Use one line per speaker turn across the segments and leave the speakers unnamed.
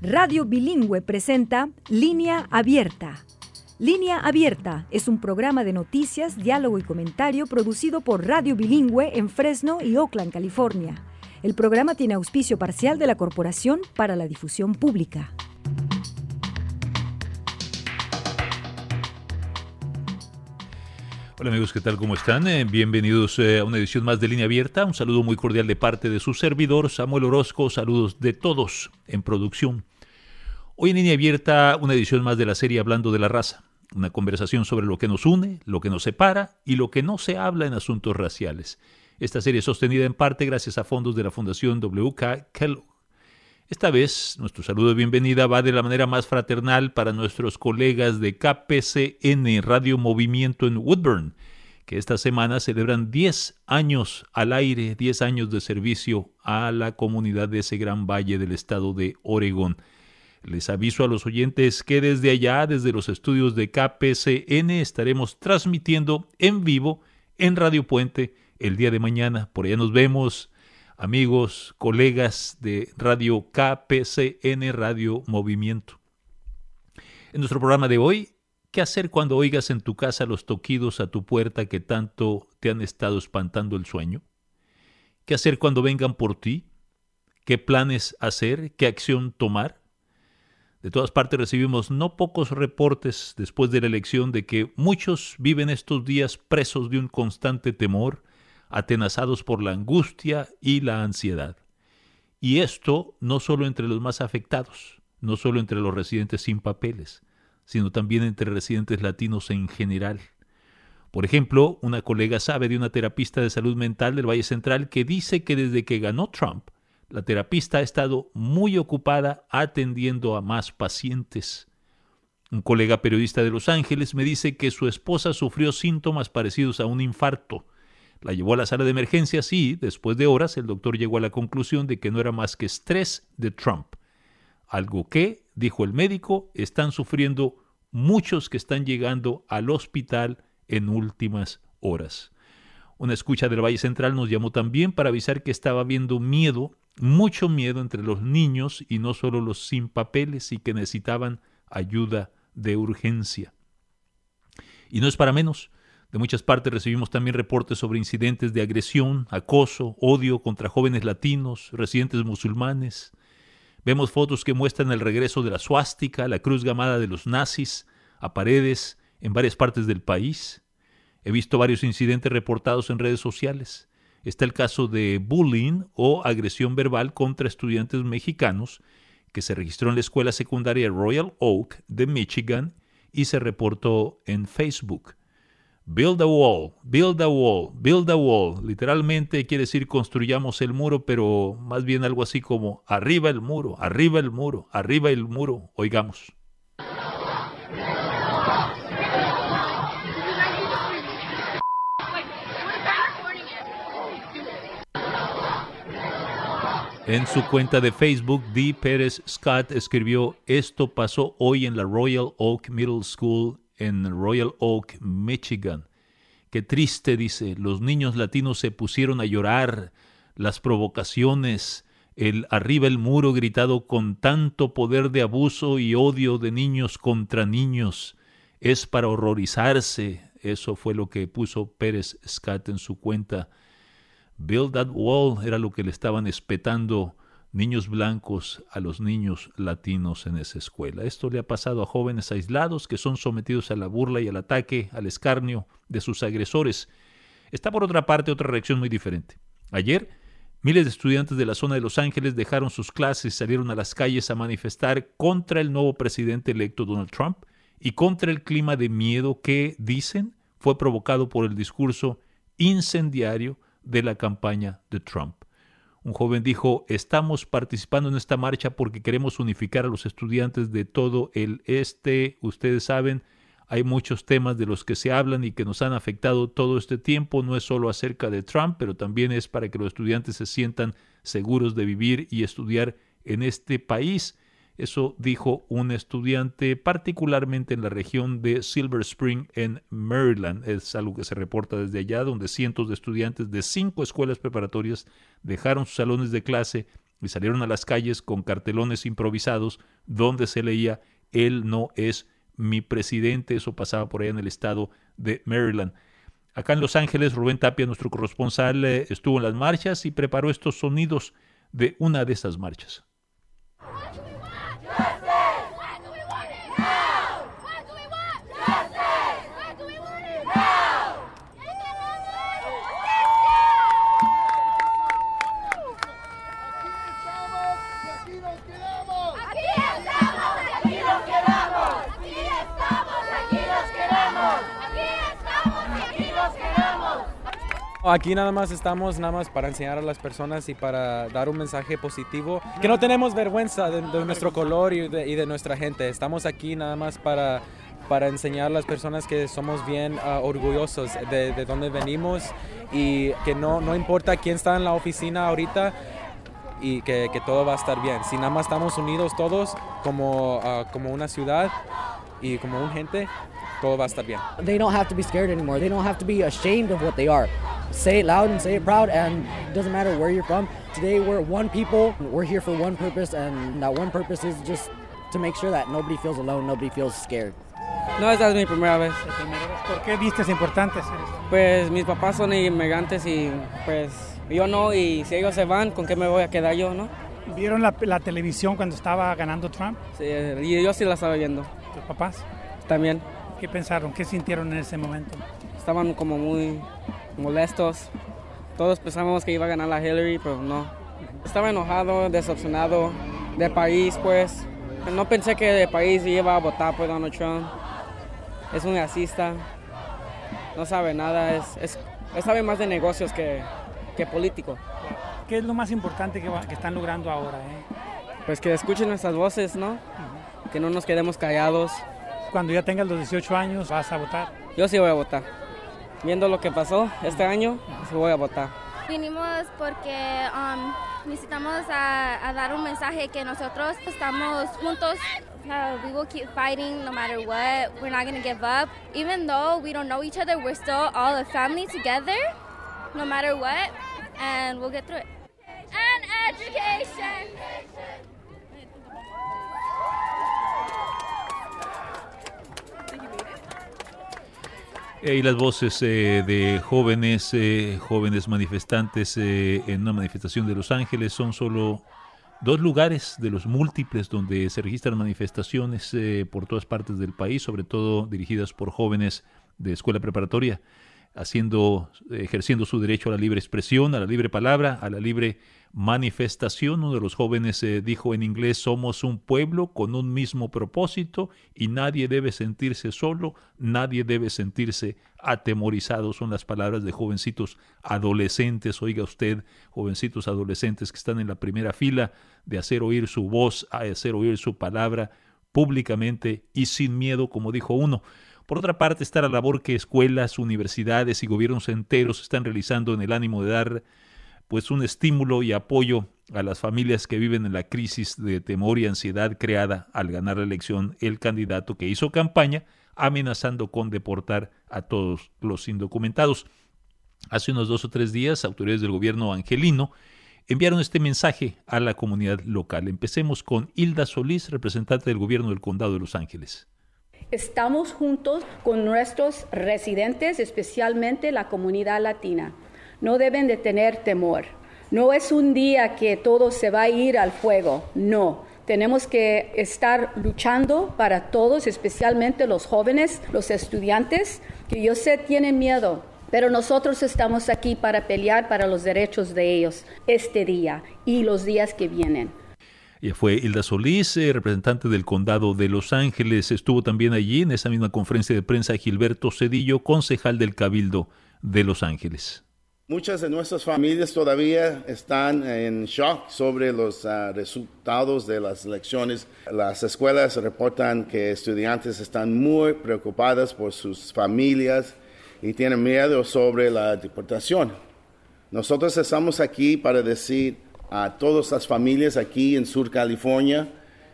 Radio Bilingüe presenta Línea Abierta. Línea Abierta es un programa de noticias, diálogo y comentario producido por Radio Bilingüe en Fresno y Oakland, California. El programa tiene auspicio parcial de la Corporación para la Difusión Pública.
Hola amigos, ¿qué tal? ¿Cómo están? Bienvenidos a una edición más de Línea Abierta. Un saludo muy cordial de parte de su servidor, Samuel Orozco. Saludos de todos en producción. Hoy en Línea Abierta, una edición más de la serie Hablando de la Raza. Una conversación sobre lo que nos une, lo que nos separa y lo que no se habla en asuntos raciales. Esta serie es sostenida en parte gracias a fondos de la Fundación W.K. Kellogg. Esta vez, nuestro saludo de bienvenida va de la manera más fraternal para nuestros colegas de KPCN Radio Movimiento en Woodburn, que esta semana celebran 10 años al aire, 10 años de servicio a la comunidad de ese gran valle del estado de Oregón. Les aviso a los oyentes que desde allá, desde los estudios de KPCN, estaremos transmitiendo en vivo en Radio Puente el día de mañana. Por allá nos vemos. Amigos, colegas de Radio KPCN, Radio Movimiento. En nuestro programa de hoy, ¿qué hacer cuando oigas en tu casa los toquidos a tu puerta que tanto te han estado espantando el sueño? ¿Qué hacer cuando vengan por ti? ¿Qué planes hacer? ¿Qué acción tomar? De todas partes recibimos no pocos reportes después de la elección de que muchos viven estos días presos de un constante temor, atenazados por la angustia y la ansiedad. Y esto no solo entre los más afectados, no solo entre los residentes sin papeles, sino también entre residentes latinos en general. Por ejemplo, una colega sabe de una terapista de salud mental del Valle Central que dice que desde que ganó Trump, la terapista ha estado muy ocupada atendiendo a más pacientes. Un colega periodista de Los Ángeles me dice que su esposa sufrió síntomas parecidos a un infarto. La llevó a la sala de emergencias y, después de horas, el doctor llegó a la conclusión de que no era más que estrés de Trump. Algo que, dijo el médico, están sufriendo muchos que están llegando al hospital en últimas horas. Una escucha del Valle Central nos llamó también para avisar que estaba habiendo miedo, mucho miedo entre los niños y no solo los sin papeles y que necesitaban ayuda de urgencia. Y no es para menos. De muchas partes recibimos también reportes sobre incidentes de agresión, acoso, odio contra jóvenes latinos, residentes musulmanes. Vemos fotos que muestran el regreso de la suástica, la cruz gamada de los nazis, a paredes en varias partes del país. He visto varios incidentes reportados en redes sociales. Está el caso de bullying o agresión verbal contra estudiantes mexicanos que se registró en la escuela secundaria Royal Oak de Michigan y se reportó en Facebook. Build a wall, build a wall, build a wall. Literalmente quiere decir construyamos el muro, pero más bien algo así como arriba el muro, arriba el muro, arriba el muro. Oigamos. En su cuenta de Facebook, Dee Pérez Scott escribió: esto pasó hoy en la Royal Oak Middle School en Royal Oak, Michigan. Qué triste, dice, los niños latinos se pusieron a llorar, las provocaciones, el arriba el muro gritado con tanto poder de abuso y odio de niños contra niños. Es para horrorizarse. Eso fue lo que puso Pérez Scott en su cuenta. Build that wall era lo que le estaban espetando niños blancos a los niños latinos en esa escuela. Esto le ha pasado a jóvenes aislados que son sometidos a la burla y al ataque, al escarnio de sus agresores. Está por otra parte otra reacción muy diferente. Ayer, miles de estudiantes de la zona de Los Ángeles dejaron sus clases y salieron a las calles a manifestar contra el nuevo presidente electo Donald Trump y contra el clima de miedo que, dicen, fue provocado por el discurso incendiario de la campaña de Trump. Un joven dijo: estamos participando en esta marcha porque queremos unificar a los estudiantes de todo el este. Ustedes saben, hay muchos temas de los que se hablan y que nos han afectado todo este tiempo. No es solo acerca de Trump, pero también es para que los estudiantes se sientan seguros de vivir y estudiar en este país. Eso dijo un estudiante, particularmente en la región de Silver Spring, en Maryland. Es algo que se reporta desde allá, donde cientos de estudiantes de 5 escuelas preparatorias dejaron sus salones de clase y salieron a las calles con cartelones improvisados donde se leía «Él no es mi presidente». Eso pasaba por allá en el estado de Maryland. Acá en Los Ángeles, Rubén Tapia, nuestro corresponsal, estuvo en las marchas y preparó estos sonidos de una de esas marchas.
Aquí nada más estamos para enseñar a las personas y para dar un mensaje positivo, que no tenemos vergüenza de nuestro color y de nuestra gente. Estamos aquí nada más para enseñar a las personas que somos bien orgullosos de dónde venimos y que no importa quién está en la oficina ahorita y que todo va a estar bien. Si nada más estamos unidos todos como una ciudad y como una gente, todo va a estar bien.
They don't have to be scared anymore. They don't have to be ashamed of what they are. Say it loud and say it proud, and it doesn't matter where you're from. Today we're one people, we're here for one purpose, and that one purpose is just to make sure that nobody feels alone, nobody feels scared.
No, esta es mi primera vez.
¿La primera vez? ¿Por qué viste es importante hacer esto?
Pues mis papás son inmigrantes y pues yo no, y si ellos se van, ¿con qué me voy a quedar yo, no?
¿Vieron la televisión cuando estaba ganando Trump?
Sí, y yo sí la estaba viendo.
¿Tus papás?
También.
¿Qué pensaron? ¿Qué sintieron en ese momento?
Estaban como muy molestos. Todos pensábamos que iba a ganar la Hillary, pero no. Estaba enojado, decepcionado del país, pues. No pensé que el país iba a votar por Donald Trump. Es un racista. No sabe nada. Él sabe más de negocios que político.
¿Qué es lo más importante que están logrando ahora?
Pues que escuchen nuestras voces, ¿no? Que no nos quedemos callados.
Cuando ya tengas los 18 años, ¿vas a votar?
Yo sí voy a votar. Viendo lo que pasó este año, sí voy a votar.
Vinimos porque necesitamos a dar un mensaje que nosotros estamos juntos. We will keep fighting no matter what. We're not going to give up. Even though we don't know each other, we're still all a family together, no matter what, and we'll get through it. And education.
Y las voces de jóvenes manifestantes en una manifestación de Los Ángeles son solo dos lugares de los múltiples donde se registran manifestaciones por todas partes del país, sobre todo dirigidas por jóvenes de escuela preparatoria, ejerciendo su derecho a la libre expresión, a la libre palabra, a la libre manifestación. Uno de los jóvenes dijo en inglés: somos un pueblo con un mismo propósito y nadie debe sentirse solo, nadie debe sentirse atemorizado. Son las palabras de jovencitos adolescentes. Oiga usted, jovencitos adolescentes que están en la primera fila de hacer oír su voz, a hacer oír su palabra públicamente y sin miedo, como dijo uno. Por otra parte está la labor que escuelas, universidades y gobiernos enteros están realizando en el ánimo de dar pues un estímulo y apoyo a las familias que viven en la crisis de temor y ansiedad creada al ganar la elección el candidato que hizo campaña amenazando con deportar a todos los indocumentados. Hace unos 2 o 3 días, autoridades del gobierno angelino enviaron este mensaje a la comunidad local. Empecemos con Hilda Solís, representante del gobierno del Condado de Los Ángeles.
Estamos juntos con nuestros residentes, especialmente la comunidad latina. No deben de tener temor. No es un día que todo se va a ir al fuego. No. Tenemos que estar luchando para todos, especialmente los jóvenes, los estudiantes, que yo sé tienen miedo, pero nosotros estamos aquí para pelear para los derechos de ellos este día y los días que vienen.
Ella fue Hilda Solís, representante del Condado de Los Ángeles. Estuvo también allí en esa misma conferencia de prensa Gilberto Cedillo, concejal del Cabildo de Los Ángeles.
Muchas de nuestras familias todavía están en shock sobre los resultados de las elecciones. Las escuelas reportan que estudiantes están muy preocupados por sus familias y tienen miedo sobre la deportación. Nosotros estamos aquí para decir a todas las familias aquí en Sur California,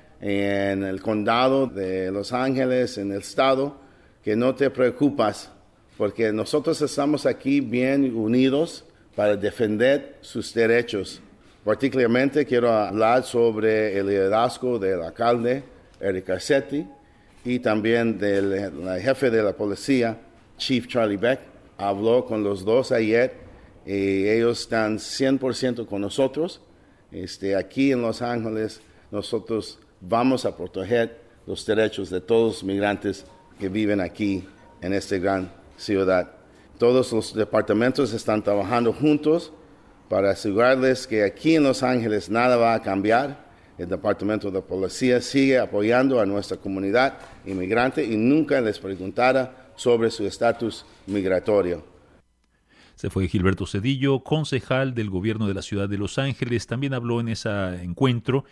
en el condado de Los Ángeles, en el estado, que no te preocupes, porque nosotros estamos aquí bien unidos para defender sus derechos. Particularmente quiero hablar sobre el liderazgo del alcalde, Eric Garcetti, y también del jefe de la policía, Chief Charlie Beck. Habló con los dos ayer y ellos están 100% con nosotros. Aquí en Los Ángeles nosotros vamos a proteger los derechos de todos los migrantes que viven aquí en esta gran ciudad. Todos los departamentos están trabajando juntos para asegurarles que aquí en Los Ángeles nada va a cambiar. El Departamento de Policía sigue apoyando a nuestra comunidad inmigrante y nunca les preguntará sobre su estatus migratorio.
Se fue Gilberto Cedillo, concejal del gobierno de la ciudad de Los Ángeles. También habló en ese encuentro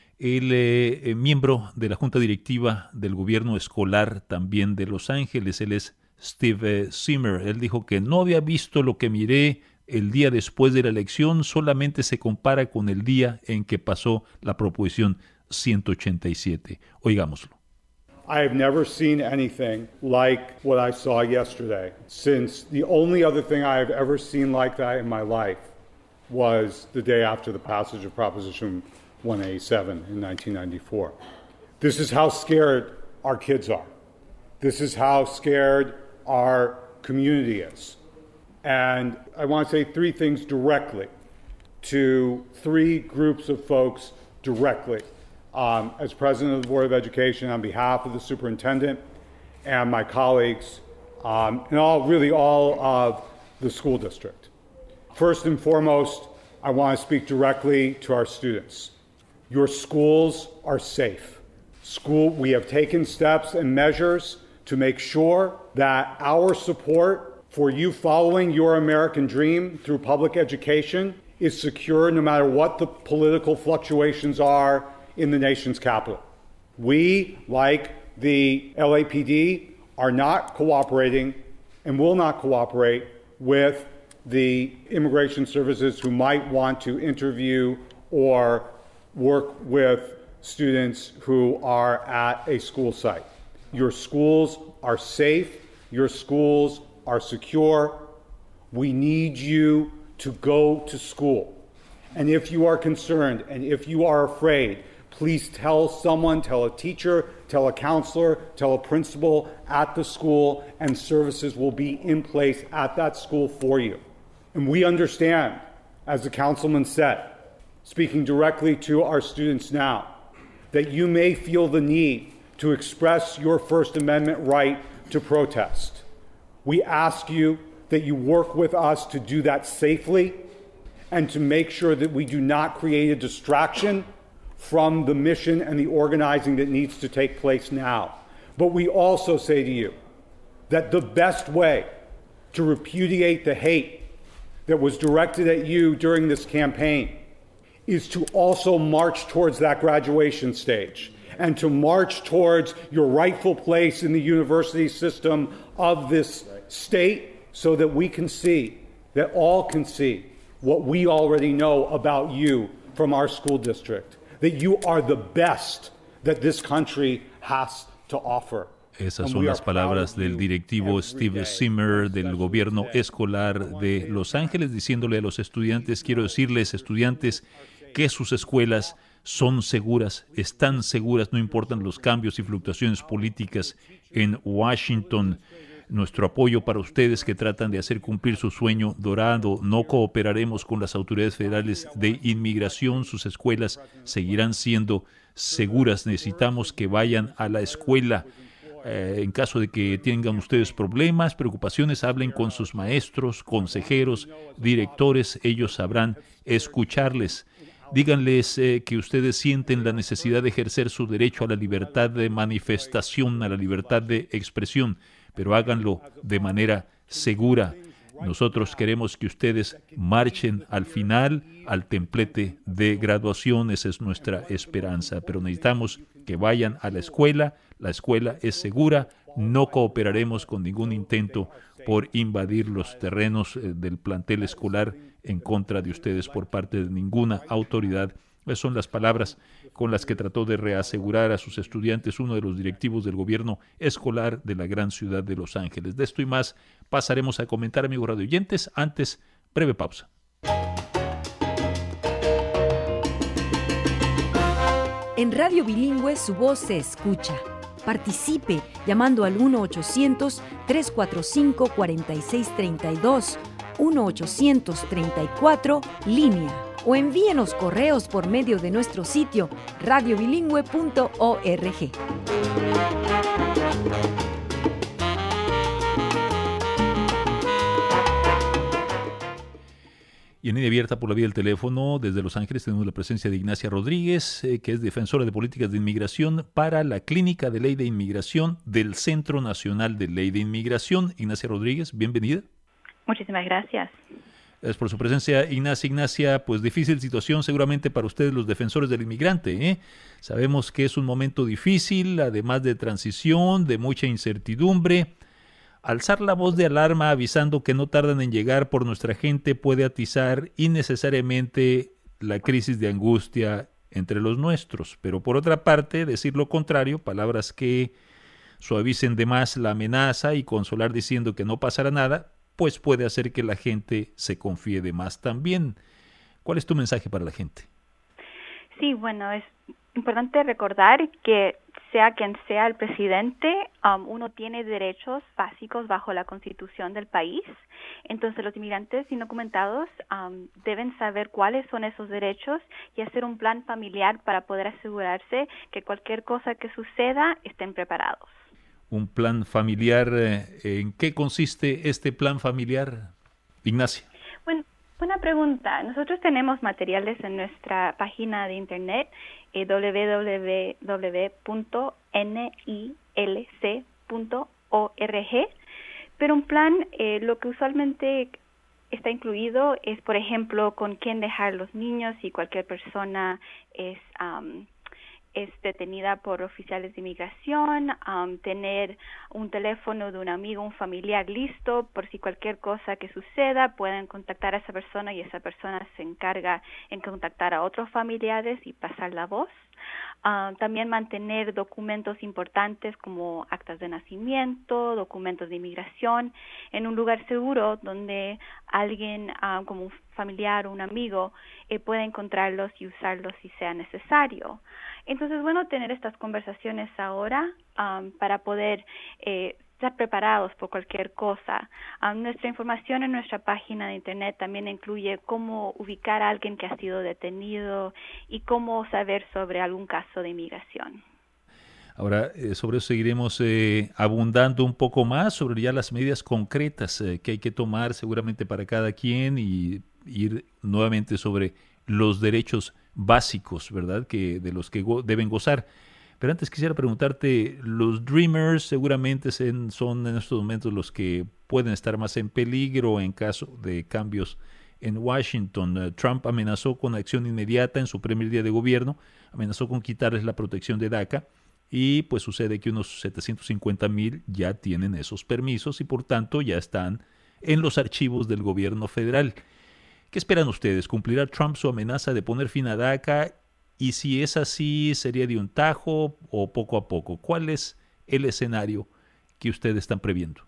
el miembro de la Junta Directiva del Gobierno Escolar también de Los Ángeles. Él es Steve Zimmer. Él dijo que no había visto lo que miré el día después de la elección, solamente se compara con el día en que pasó la Proposición 187. Oigámoslo.
I have never seen anything like what I saw yesterday, since the only other thing I have ever seen like that in my life was the day after the passage of Proposition 187 in 1994. This is how scared our kids are. This is how scared our community is. And I want to say three things directly to three groups of folks directly. As president of the Board of Education, on behalf of the superintendent and my colleagues, and all of the school district. First and foremost, I want to speak directly to our students. Your schools are safe. We have taken steps and measures to make sure that our support for you following your American dream through public education is secure no matter what the political fluctuations are in the nation's capital. We, like the LAPD, are not cooperating and will not cooperate with the immigration services who might want to interview or work with students who are at a school site. Your schools are safe. Your schools are secure. We need you to go to school. And if you are concerned and if you are afraid, please tell someone, tell a teacher, tell a counselor, tell a principal at the school, and services will be in place at that school for you. And we understand, as the councilman said, speaking directly to our students now, that you may feel the need to express your First Amendment right to protest. We ask you that you work with us to do that safely and to make sure that we do not create a distraction from the mission and the organizing that needs to take place now. But we also say to you that the best way to repudiate the hate that was directed at you during this campaign is to also march towards that graduation stage and to march towards your rightful place in the university system of this state so that we can see, that all can see what we already know about you from our school district, that you are the best that this country has to offer.
Esas son las palabras del directivo Steve Zimmer del gobierno escolar de Los Ángeles, diciéndole a los estudiantes, quiero decirles, estudiantes, que sus escuelas son seguras, están seguras, no importan los cambios y fluctuaciones políticas en Washington. Nuestro apoyo para ustedes que tratan de hacer cumplir su sueño dorado. No cooperaremos con las autoridades federales de inmigración. Sus escuelas seguirán siendo seguras. Necesitamos que vayan a la escuela. En caso de que tengan ustedes problemas, preocupaciones, hablen con sus maestros, consejeros, directores. Ellos sabrán escucharles. Díganles que ustedes sienten la necesidad de ejercer su derecho a la libertad de manifestación, a la libertad de expresión, pero háganlo de manera segura. Nosotros queremos que ustedes marchen al final, al templete de graduación. Esa es nuestra esperanza, pero necesitamos que vayan a la escuela es segura, no cooperaremos con ningún intento por invadir los terrenos del plantel escolar en contra de ustedes por parte de ninguna autoridad. Esas son las palabras con las que trató de reasegurar a sus estudiantes uno de los directivos del gobierno escolar de la gran ciudad de Los Ángeles. De esto y más pasaremos a comentar, amigos radioyentes. Antes, breve pausa.
En Radio Bilingüe su voz se escucha. Participe llamando al 1-800-345-4632, 1-834-LÍNEA, o envíenos correos por medio de nuestro sitio radiobilingüe.org.
Y en línea abierta por la vía del teléfono, desde Los Ángeles, tenemos la presencia de Ignacia Rodríguez, que es defensora de políticas de inmigración para la Clínica de Ley de Inmigración del Centro Nacional de Ley de Inmigración. Ignacia Rodríguez, bienvenida.
Muchísimas gracias.
Gracias por su presencia, Ignacia. Ignacia, pues difícil situación seguramente para ustedes los defensores del inmigrante, ¿eh? Sabemos que es un momento difícil, además de transición, de mucha incertidumbre. Alzar la voz de alarma avisando que no tardan en llegar por nuestra gente puede atizar innecesariamente la crisis de angustia entre los nuestros. Pero por otra parte, decir lo contrario, palabras que suavicen de más la amenaza y consolar diciendo que no pasará nada, pues puede hacer que la gente se confíe de más también. ¿Cuál es tu mensaje para la gente?
Sí, bueno, es importante recordar que sea quien sea el presidente, uno tiene derechos básicos bajo la Constitución del país. Entonces, los inmigrantes indocumentados deben saber cuáles son esos derechos y hacer un plan familiar para poder asegurarse que cualquier cosa que suceda estén preparados.
Un plan familiar, ¿en qué consiste este plan familiar, Ignacia?
Bueno, buena pregunta. Nosotros tenemos materiales en nuestra página de internet www.nilc.org, pero un plan, lo que usualmente está incluido es, por ejemplo, con quién dejar los niños si cualquier persona es detenida por oficiales de inmigración, tener un teléfono de un amigo, un familiar listo, por si cualquier cosa que suceda, pueden contactar a esa persona y esa persona se encarga en contactar a otros familiares y pasar la voz. También mantener documentos importantes como actas de nacimiento, documentos de inmigración, en un lugar seguro donde alguien, como un familiar o un amigo, pueda encontrarlos y usarlos si sea necesario. Entonces, bueno, tener estas conversaciones ahora para poder estar preparados por cualquier cosa. Nuestra información en nuestra página de internet también incluye cómo ubicar a alguien que ha sido detenido y cómo saber sobre algún caso de inmigración.
Ahora, sobre eso seguiremos abundando un poco más sobre ya las medidas concretas que hay que tomar seguramente para cada quien y ir nuevamente sobre los derechos básicos, ¿verdad?, que de los que deben gozar. Pero antes quisiera preguntarte, los Dreamers seguramente son en estos momentos los que pueden estar más en peligro en caso de cambios en Washington. Trump amenazó con acción inmediata en su primer día de gobierno, amenazó con quitarles la protección de DACA y pues sucede que unos 750,000 ya tienen esos permisos y por tanto ya están en los archivos del gobierno federal. ¿Qué esperan ustedes? ¿Cumplirá Trump su amenaza de poner fin a DACA? Y si es así, ¿sería de un tajo o poco a poco? ¿Cuál es el escenario que ustedes están previendo?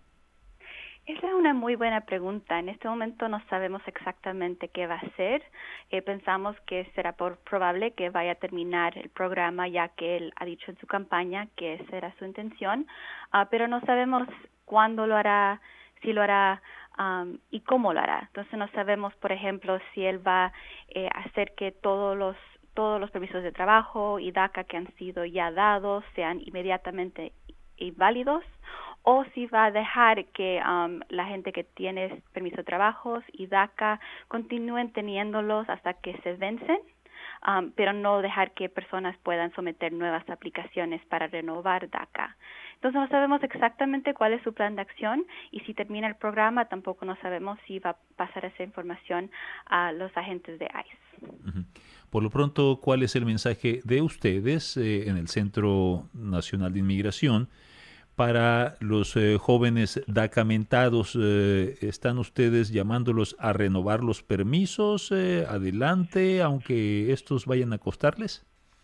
Esa es una muy buena pregunta. En este momento no sabemos exactamente qué va a hacer. Pensamos que será probable que vaya a terminar el programa, ya que él ha dicho en su campaña que esa era su intención, pero no sabemos cuándo lo hará, si lo hará y cómo lo hará. Entonces no sabemos, por ejemplo, si él va a hacer que todos los permisos de trabajo y DACA que han sido ya dados sean inmediatamente inválidos, o si va a dejar que la gente que tiene permiso de trabajo y DACA continúen teniéndolos hasta que se vencen, pero no dejar que personas puedan someter nuevas aplicaciones para renovar DACA. Entonces no sabemos exactamente cuál es su plan de acción y si termina el programa tampoco no sabemos si va a pasar esa información a los agentes de ICE.
Uh-huh. Por lo pronto, ¿cuál es el mensaje de ustedes en el Centro Nacional de Inmigración para los jóvenes DACamentados? ¿Están ustedes llamándolos a renovar los permisos adelante, aunque estos vayan a costarles?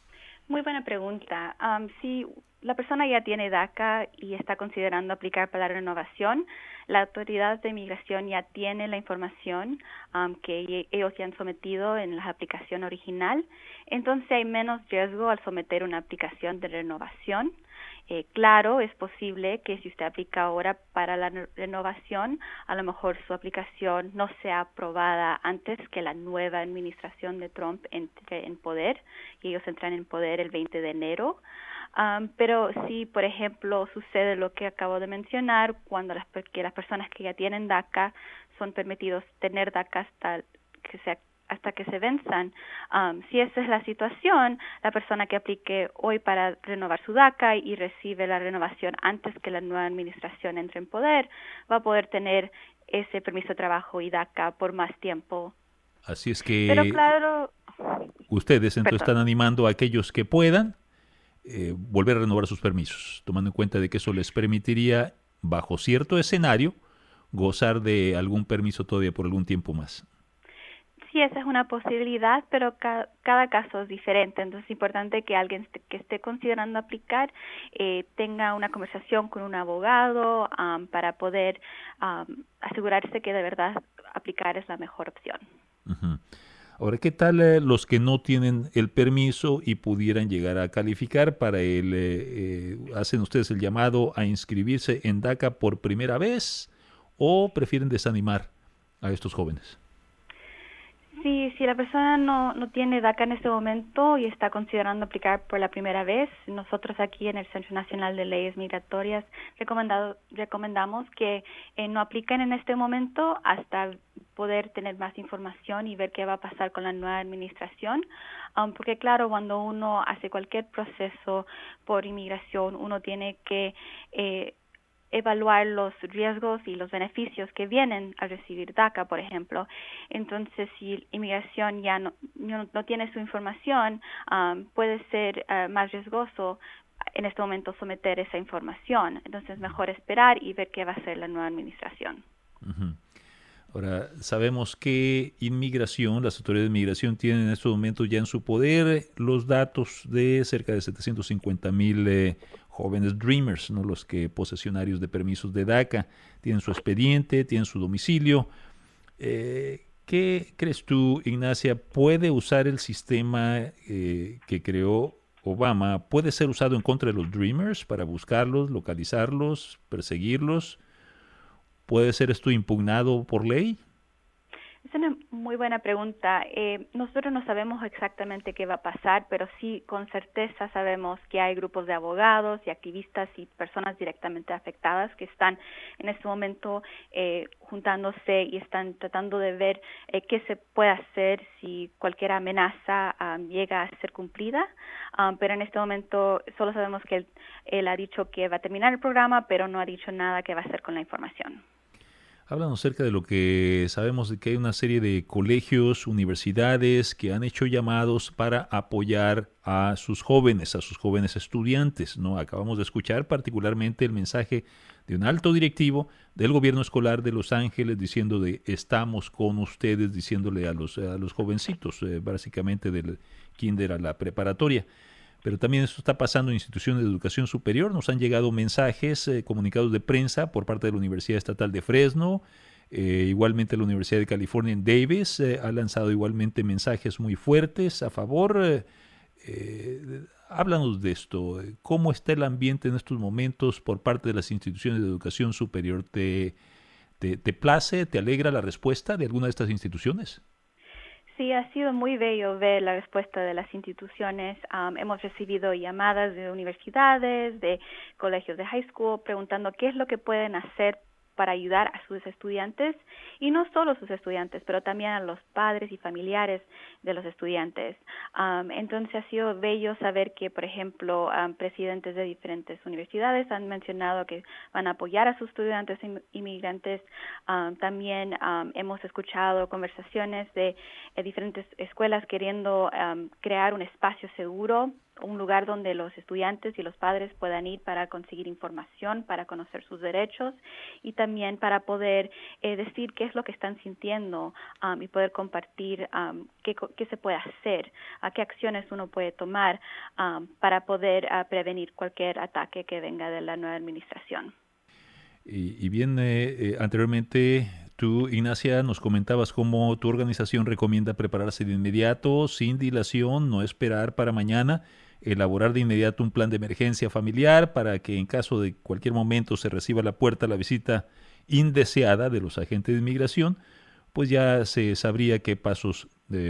Muy buena pregunta. Si la persona ya tiene DACA y está considerando aplicar para la renovación, la autoridad de inmigración ya tiene la información que ellos ya han sometido en la aplicación original. Entonces hay menos riesgo al someter una aplicación de renovación. Claro, es posible que si usted aplica ahora para la renovación, a lo mejor su aplicación no sea aprobada antes que la nueva administración de Trump entre en poder, y ellos entran en poder el 20 de enero. Pero si, por ejemplo, sucede lo que acabo de mencionar, cuando las personas que ya tienen DACA son permitidos tener DACA hasta que se venzan. Si esa es la situación, la persona que aplique hoy para renovar su DACA y recibe la renovación antes que la nueva administración entre en poder, va a poder tener ese permiso de trabajo y DACA por más tiempo.
Así es que
Pero claro,
ustedes entonces están animando a aquellos que puedan volver a renovar sus permisos, tomando en cuenta de que eso les permitiría, bajo cierto escenario, gozar de algún permiso todavía por algún tiempo más.
Sí, esa es una posibilidad, pero cada caso es diferente. Entonces es importante que alguien que esté considerando aplicar tenga una conversación con un abogado para poder asegurarse que de verdad aplicar es la mejor opción.
Uh-huh. Ahora, ¿qué tal los que no tienen el permiso y pudieran llegar a calificar para hacen ustedes el llamado a inscribirse en DACA por primera vez o prefieren desanimar a estos jóvenes?
Sí, si la persona no tiene DACA en este momento y está considerando aplicar por la primera vez, nosotros aquí en el Centro Nacional de Leyes Migratorias recomendamos que no apliquen en este momento hasta poder tener más información y ver qué va a pasar con la nueva administración, porque claro, cuando uno hace cualquier proceso por inmigración, uno tiene que evaluar los riesgos y los beneficios que vienen al recibir DACA, por ejemplo. Entonces, si inmigración ya no tiene su información, puede ser más riesgoso en este momento someter esa información. Entonces, es mejor esperar y ver qué va a hacer la nueva administración.
Uh-huh. Ahora, sabemos que las autoridades de inmigración tienen en estos momentos ya en su poder los datos de cerca de 750,000 jóvenes Dreamers, ¿no? Los que posesionarios de permisos de DACA tienen su expediente, tienen su domicilio. ¿Qué crees tú, Ignacia? ¿Puede usar el sistema que creó Obama? ¿Puede ser usado en contra de los Dreamers para buscarlos, localizarlos, perseguirlos? ¿Puede ser esto impugnado por ley?
Es una muy buena pregunta. Nosotros no sabemos exactamente qué va a pasar, pero sí con certeza sabemos que hay grupos de abogados y activistas y personas directamente afectadas que están en este momento juntándose y están tratando de ver qué se puede hacer si cualquier amenaza llega a ser cumplida. Pero en este momento solo sabemos que él ha dicho que va a terminar el programa, pero no ha dicho nada que va a hacer con la información.
Háblanos acerca de lo que sabemos de que hay una serie de colegios, universidades que han hecho llamados para apoyar a sus jóvenes estudiantes, ¿no? Acabamos de escuchar particularmente el mensaje de un alto directivo del gobierno escolar de Los Ángeles diciendo de estamos con ustedes, diciéndole a los jovencitos, básicamente del kinder a la preparatoria. Pero también esto está pasando en instituciones de educación superior. Nos han llegado mensajes, comunicados de prensa por parte de la Universidad Estatal de Fresno. Igualmente la Universidad de California en Davis ha lanzado igualmente mensajes muy fuertes a favor. Háblanos de esto. ¿Cómo está el ambiente en estos momentos por parte de las instituciones de educación superior? ¿Te place, te alegra la respuesta de alguna de estas instituciones?
Sí, ha sido muy bello ver la respuesta de las instituciones. Hemos recibido llamadas de universidades, de colegios de high school, preguntando qué es lo que pueden hacer para ayudar a sus estudiantes, y no solo sus estudiantes, pero también a los padres y familiares de los estudiantes. Entonces ha sido bello saber que, por ejemplo, presidentes de diferentes universidades han mencionado que van a apoyar a sus estudiantes inmigrantes. También hemos escuchado conversaciones de diferentes escuelas queriendo crear un espacio seguro un lugar donde los estudiantes y los padres puedan ir para conseguir información, para conocer sus derechos y también para poder decir qué es lo que están sintiendo y poder compartir qué se puede hacer, qué acciones uno puede tomar para poder prevenir cualquier ataque que venga de la nueva administración.
Y bien, anteriormente tú, Ignacia, nos comentabas cómo tu organización recomienda prepararse de inmediato, sin dilación, no esperar para mañana, elaborar de inmediato un plan de emergencia familiar para que en caso de cualquier momento se reciba a la puerta la visita indeseada de los agentes de inmigración, pues ya se sabría qué pasos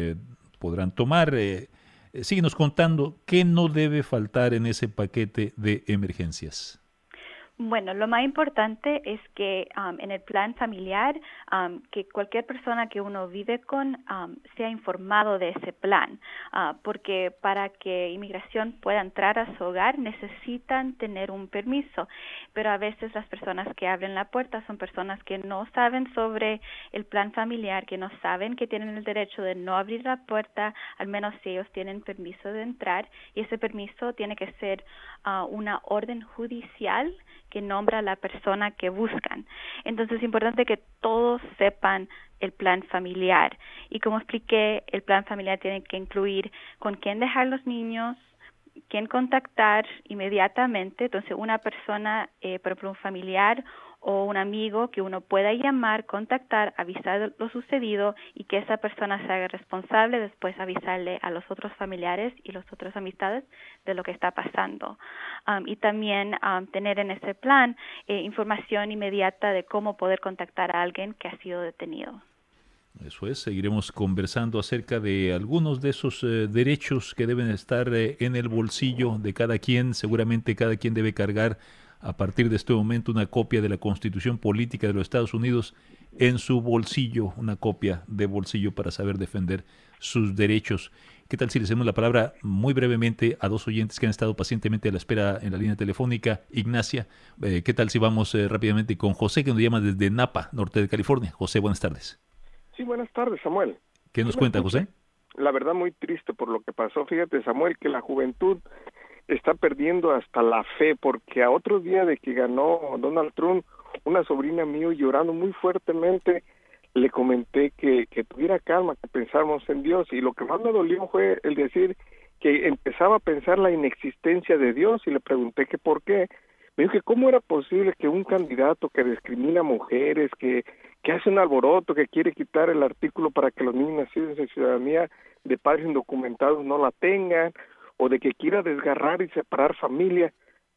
podrán tomar. Síguenos contando qué no debe faltar en ese paquete de emergencias.
Bueno, lo más importante es que en el plan familiar, que cualquier persona que uno vive con sea informado de ese plan, porque para que inmigración pueda entrar a su hogar necesitan tener un permiso, pero a veces las personas que abren la puerta son personas que no saben sobre el plan familiar, que no saben que tienen el derecho de no abrir la puerta, al menos si ellos tienen permiso de entrar, y ese permiso tiene que ser una orden judicial que nombra a la persona que buscan. Entonces es importante que todos sepan el plan familiar. Y como expliqué, el plan familiar tiene que incluir con quién dejar los niños, quién contactar inmediatamente. Entonces una persona, por ejemplo un familiar o un amigo que uno pueda llamar, contactar, avisar de lo sucedido y que esa persona se haga responsable, después avisarle a los otros familiares y los otros amistades de lo que está pasando. Y también tener en ese plan información inmediata de cómo poder contactar a alguien que ha sido detenido.
Eso es, seguiremos conversando acerca de algunos de esos derechos que deben estar en el bolsillo de cada quien. Seguramente cada quien debe cargar a partir de este momento una copia de la Constitución Política de los Estados Unidos en su bolsillo, una copia de bolsillo para saber defender sus derechos. ¿Qué tal si le hacemos la palabra muy brevemente a dos oyentes que han estado pacientemente a la espera en la línea telefónica? Ignacia, ¿qué tal si vamos rápidamente con José, que nos llama desde Napa, norte de California? José, buenas tardes.
Sí, buenas tardes, Samuel.
¿Qué nos cuenta, José?
La verdad, muy triste por lo que pasó. Fíjate, Samuel, que la juventud está perdiendo hasta la fe, porque a otro día de que ganó Donald Trump, una sobrina mía llorando muy fuertemente, le comenté que tuviera calma, que pensáramos en Dios, y lo que más me dolió fue el decir que empezaba a pensar la inexistencia de Dios, y le pregunté que por qué. Me dijo que cómo era posible que un candidato que discrimina a mujeres, que hace un alboroto, que quiere quitar el artículo para que los niños nacidos en ciudadanía de padres indocumentados no la tengan, o de que quiera desgarrar y separar familia,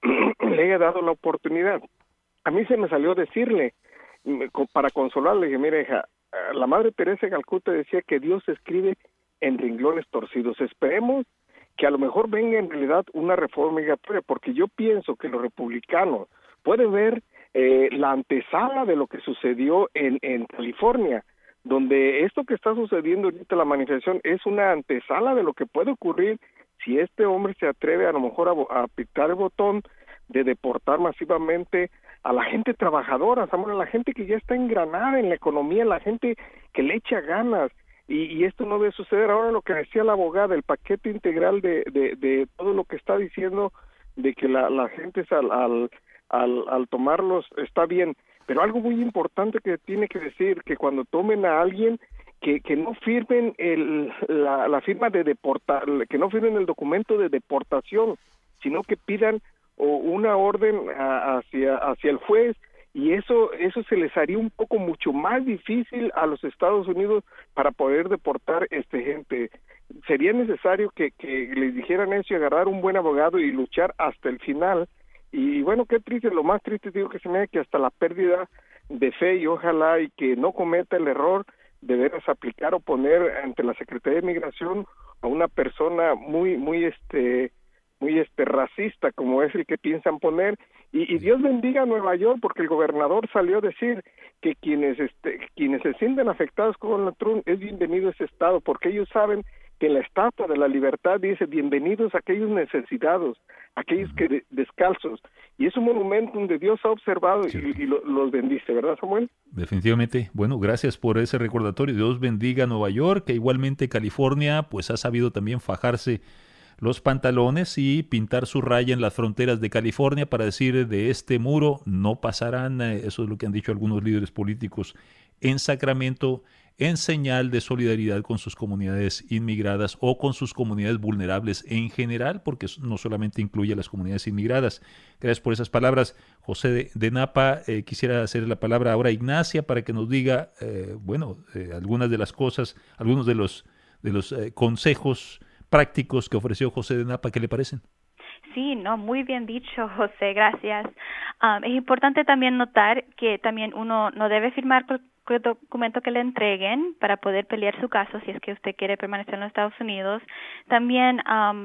le haya dado la oportunidad. A mí se me salió decirle, para consolarle, que mira, hija, la Madre Teresa de Calcuta decía que Dios escribe en renglones torcidos. Esperemos que a lo mejor venga en realidad una reforma migratoria, porque yo pienso que los republicanos pueden ver la antesala de lo que sucedió en California, donde esto que está sucediendo ahorita, la manifestación, es una antesala de lo que puede ocurrir si este hombre se atreve a lo mejor a apretar el botón de deportar masivamente a la gente trabajadora, a la gente que ya está engranada en la economía, la gente que le echa ganas, y esto no debe suceder. Ahora lo que decía la abogada, el paquete integral de todo lo que está diciendo, de que la gente al tomarlos está bien, pero algo muy importante que tiene que decir, que cuando tomen a alguien, que no firmen la firma de deportar, que no firmen el documento de deportación, sino que pidan una orden hacia el juez, y eso se les haría un poco mucho más difícil a los Estados Unidos para poder deportar gente. Sería necesario que les dijeran eso y agarrar un buen abogado y luchar hasta el final. Y bueno, qué triste, lo más triste digo que se me da que hasta la pérdida de fe, y ojalá y que no cometa el error de veras aplicar o poner ante la Secretaría de Migración a una persona muy racista como es el que piensan poner, y Dios bendiga a Nueva York, porque el gobernador salió a decir que quienes se sienten afectados con Donald Trump es bienvenido a ese estado, porque ellos saben que en la Estatua de la Libertad dice bienvenidos a aquellos necesitados, aquellos que descalzos, y es un monumento donde Dios ha observado y los bendice, ¿verdad, Samuel?
Definitivamente. Bueno, gracias por ese recordatorio. Dios bendiga a Nueva York, que igualmente California pues ha sabido también fajarse los pantalones y pintar su raya en las fronteras de California para decir de este muro no pasarán. Eso es lo que han dicho algunos líderes políticos en Sacramento, en señal de solidaridad con sus comunidades inmigradas o con sus comunidades vulnerables en general, porque no solamente incluye a las comunidades inmigradas. Gracias por esas palabras, José de Napa. Quisiera hacer la palabra ahora a Ignacia para que nos diga, algunas de las cosas, algunos de los consejos prácticos que ofreció José de Napa. ¿Qué le parecen?
Sí, no, muy bien dicho, José, gracias. Es importante también notar que también uno no debe firmar cualquier documento que le entreguen para poder pelear su caso si es que usted quiere permanecer en los Estados Unidos. También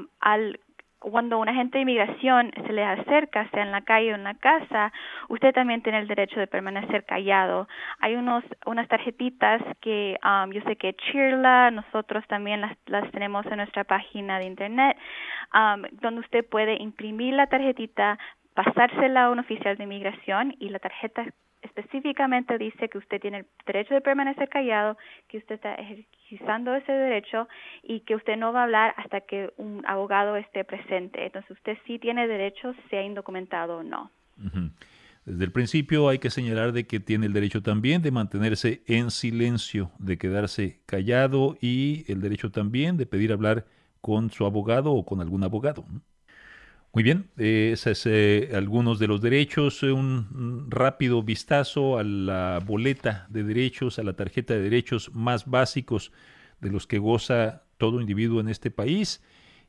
cuando un agente de inmigración se le acerca, sea en la calle o en la casa, usted también tiene el derecho de permanecer callado. Hay unas tarjetitas que yo sé que Cheerla, nosotros también las tenemos en nuestra página de internet, donde usted puede imprimir la tarjetita, pasársela a un oficial de inmigración y la tarjeta específicamente dice que usted tiene el derecho de permanecer callado, que usted está ejercitando ese derecho y que usted no va a hablar hasta que un abogado esté presente. Entonces usted sí tiene derechos, sea indocumentado o no.
Uh-huh. Desde el principio hay que señalar de que tiene el derecho también de mantenerse en silencio, de quedarse callado y el derecho también de pedir hablar con su abogado o con algún abogado. Muy bien, esos es algunos de los derechos, un rápido vistazo a la boleta de derechos, a la tarjeta de derechos más básicos de los que goza todo individuo en este país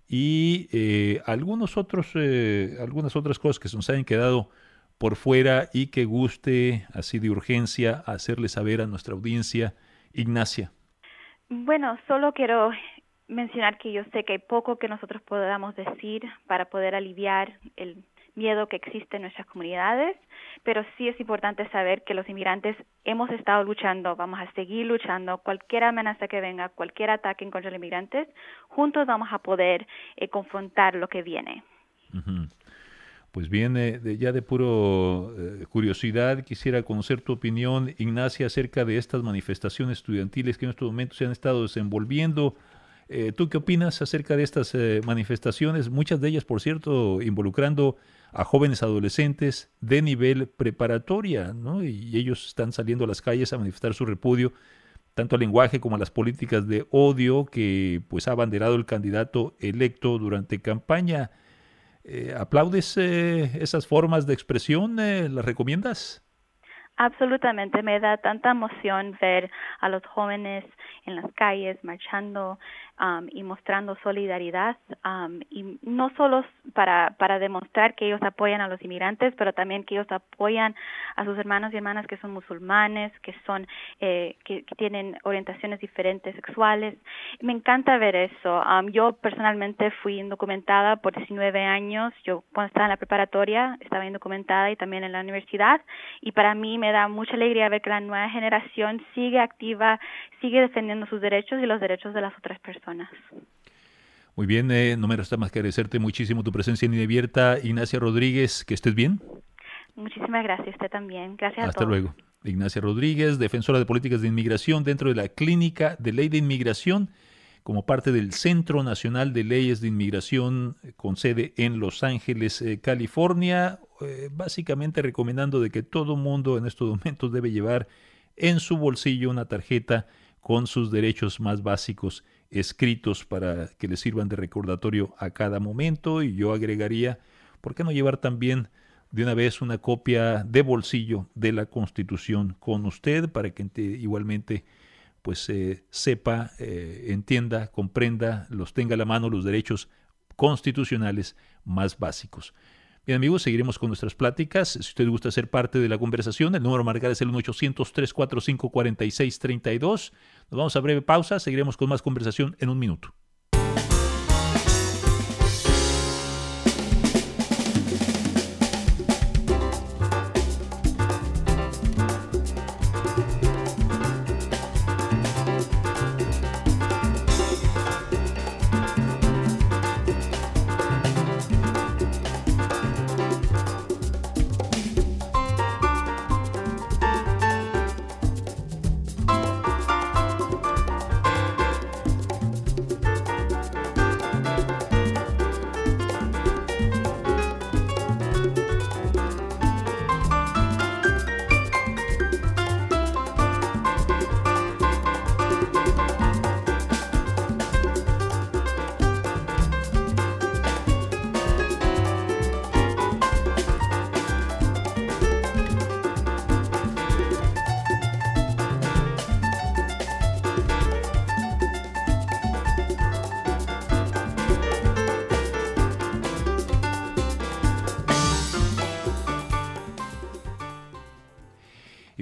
y algunas otras cosas que se nos han quedado por fuera y que guste así de urgencia hacerle saber a nuestra audiencia. Ignacia.
Bueno, solo quiero mencionar que yo sé que hay poco que nosotros podamos decir para poder aliviar el miedo que existe en nuestras comunidades, pero sí es importante saber que los inmigrantes hemos estado luchando, vamos a seguir luchando, cualquier amenaza que venga, cualquier ataque en contra de los inmigrantes, juntos vamos a poder confrontar lo que viene.
Uh-huh. Pues bien, ya de puro curiosidad, quisiera conocer tu opinión, Ignacia, acerca de estas manifestaciones estudiantiles que en estos momentos se han estado desenvolviendo. ¿Tú qué opinas acerca de estas manifestaciones? Muchas de ellas, por cierto, involucrando a jóvenes adolescentes de nivel preparatoria, ¿no? Y ellos están saliendo a las calles a manifestar su repudio tanto al lenguaje como a las políticas de odio que pues ha abanderado el candidato electo durante campaña. ¿Aplaudes esas formas de expresión? ¿Las recomiendas?
Absolutamente, me da tanta emoción ver a los jóvenes en las calles marchando y mostrando solidaridad y no solo para demostrar que ellos apoyan a los inmigrantes, pero también que ellos apoyan a sus hermanos y hermanas que son musulmanes, que son que tienen orientaciones diferentes sexuales. Me encanta ver eso. Yo personalmente fui indocumentada por 19 años. Yo cuando estaba en la preparatoria estaba indocumentada y también en la universidad, y para mí me da mucha alegría ver que la nueva generación sigue activa, sigue defendiendo sus derechos y los derechos de las otras personas.
Muy bien, no me resta más que agradecerte muchísimo tu presencia en Línea Abierta. Ignacia Rodríguez, que estés bien.
Muchísimas gracias, usted también. Gracias a todos.
Hasta luego. Ignacia Rodríguez, defensora de políticas de inmigración dentro de la Clínica de Ley de Inmigración, como parte del Centro Nacional de Leyes de Inmigración con sede en Los Ángeles, California, básicamente recomendando de que todo mundo en estos momentos debe llevar en su bolsillo una tarjeta con sus derechos más básicos escritos para que les sirvan de recordatorio a cada momento. Y yo agregaría, ¿por qué no llevar también de una vez una copia de bolsillo de la Constitución con usted para que igualmente pues sepa, entienda, comprenda, los tenga a la mano los derechos constitucionales más básicos? Bien, amigos, seguiremos con nuestras pláticas. Si usted gusta ser parte de la conversación, el número a marcar es el 1-800-345-4632. Nos vamos a breve pausa, seguiremos con más conversación en un minuto.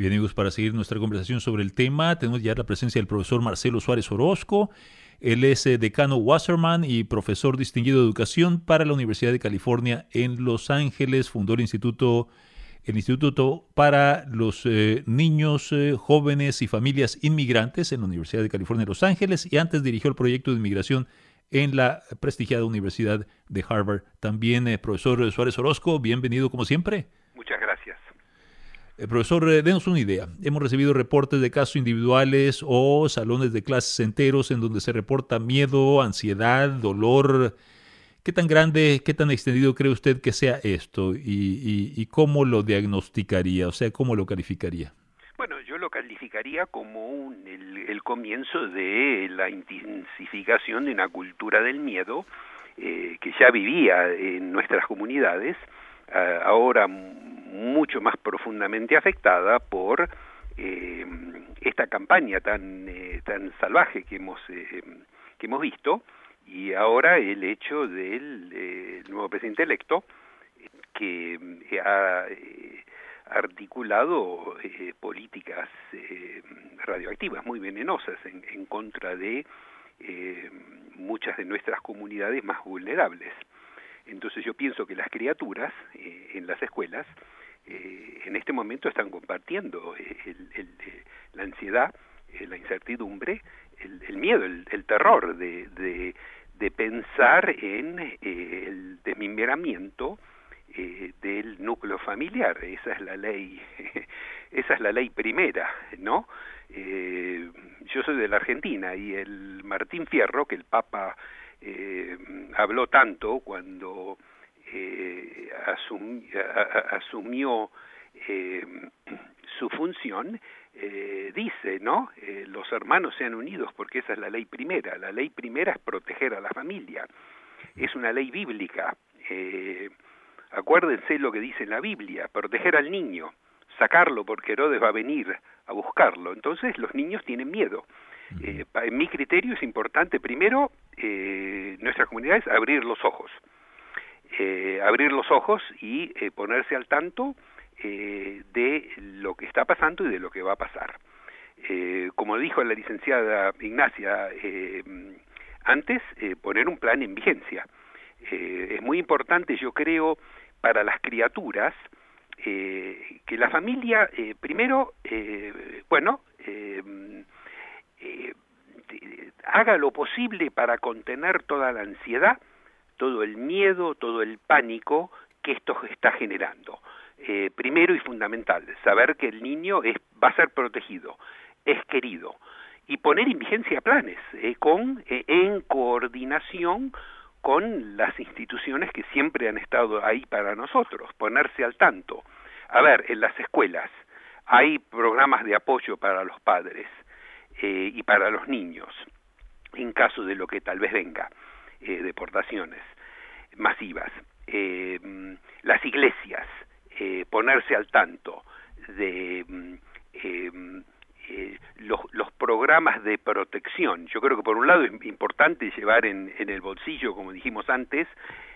Bien, amigos, para seguir nuestra conversación sobre el tema, tenemos ya la presencia del profesor Marcelo Suárez Orozco. Él es decano Wasserman y profesor distinguido de educación para la Universidad de California en Los Ángeles. Fundó el Instituto para los niños, jóvenes y familias inmigrantes en la Universidad de California en Los Ángeles, y antes dirigió el proyecto de inmigración en la prestigiada Universidad de Harvard. También, profesor Suárez Orozco, bienvenido como siempre.
Muchas gracias.
Profesor, denos una idea. Hemos recibido reportes de casos individuales o salones de clases enteros en donde se reporta miedo, ansiedad, dolor. ¿Qué tan grande, qué tan extendido cree usted que sea esto y cómo lo diagnosticaría, o sea, cómo lo calificaría?
Bueno, yo lo calificaría como el comienzo de la intensificación de una cultura del miedo que ya vivía en nuestras comunidades, ahora mucho más profundamente afectada por esta campaña tan salvaje que hemos visto, y ahora el hecho del nuevo presidente electo que ha articulado políticas radioactivas muy venenosas en contra de muchas de nuestras comunidades más vulnerables. Entonces yo pienso que las criaturas en las escuelas en este momento están compartiendo la ansiedad, la incertidumbre, el miedo, el terror de pensar en el desmembramiento del núcleo familiar. Esa es la ley primera, ¿no? Yo soy de la Argentina y el Martín Fierro, que el Papa habló tanto cuando asumió su función, dice, ¿no? Los hermanos sean unidos porque esa es la ley primera. La ley primera es proteger a la familia. Es una ley bíblica. Acuérdense lo que dice en la Biblia: proteger al niño, sacarlo porque Herodes va a venir a buscarlo. Entonces los niños tienen miedo. En mi criterio es importante, primero, nuestras comunidades abrir los ojos y ponerse al tanto de lo que está pasando y de lo que va a pasar. Como dijo la licenciada Ignacia antes, poner un plan en vigencia. Es muy importante, yo creo, para las criaturas, que la familia, primero, haga lo posible para contener toda la ansiedad, todo el miedo, todo el pánico que esto está generando. Primero y fundamental, saber que el niño va a ser protegido, es querido, y poner en vigencia planes en coordinación con las instituciones que siempre han estado ahí para nosotros, ponerse al tanto. A ver, en las escuelas hay programas de apoyo para los padres y para los niños, en caso de lo que tal vez venga, deportaciones masivas. Las iglesias, ponerse al tanto de los programas de protección. Yo creo que por un lado es importante llevar en el bolsillo, como dijimos antes,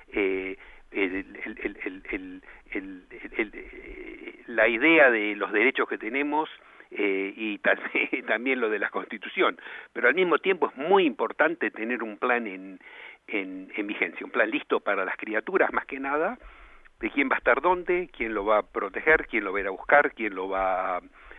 la idea de los derechos que tenemos y también lo de la Constitución, pero al mismo tiempo es muy importante tener un plan en vigencia, un plan listo para las criaturas, más que nada, de quién va a estar dónde, quién lo va a proteger, quién lo va a ir a buscar, quién lo va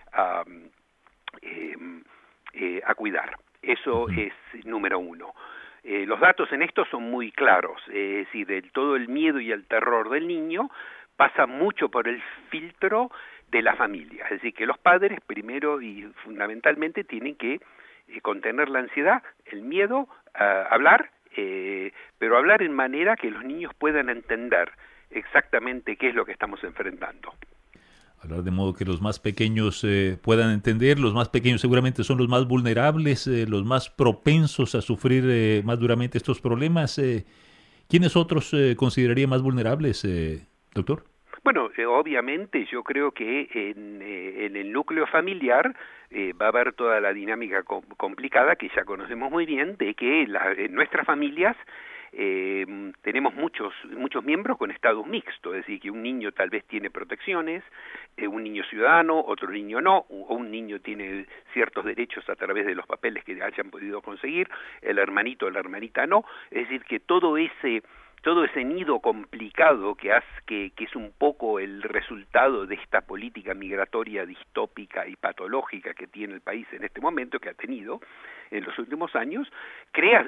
a cuidar. Eso es número uno. Los datos en esto son muy claros, es decir, todo el miedo y el terror del niño pasa mucho por el filtro de la familia, es decir, que los padres primero y fundamentalmente tienen que contener la ansiedad, el miedo, hablar, pero hablar en manera que los niños puedan entender exactamente qué es lo que estamos enfrentando.
Hablar de modo que los más pequeños puedan entender. Los más pequeños seguramente son los más vulnerables, los más propensos a sufrir más duramente estos problemas. ¿Quiénes otros consideraría más vulnerables, doctor?
Bueno, obviamente yo creo que en el núcleo familiar va a haber toda la dinámica complicada que ya conocemos muy bien, de que en nuestras familias tenemos muchos miembros con estatus mixto, es decir, que un niño tal vez tiene protecciones, un niño ciudadano, otro niño no, o un niño tiene ciertos derechos a través de los papeles que hayan podido conseguir, el hermanito o la hermanita no, es decir, que todo ese nido complicado que es un poco el resultado de esta política migratoria distópica y patológica que tiene el país en este momento, que ha tenido en los últimos años, crea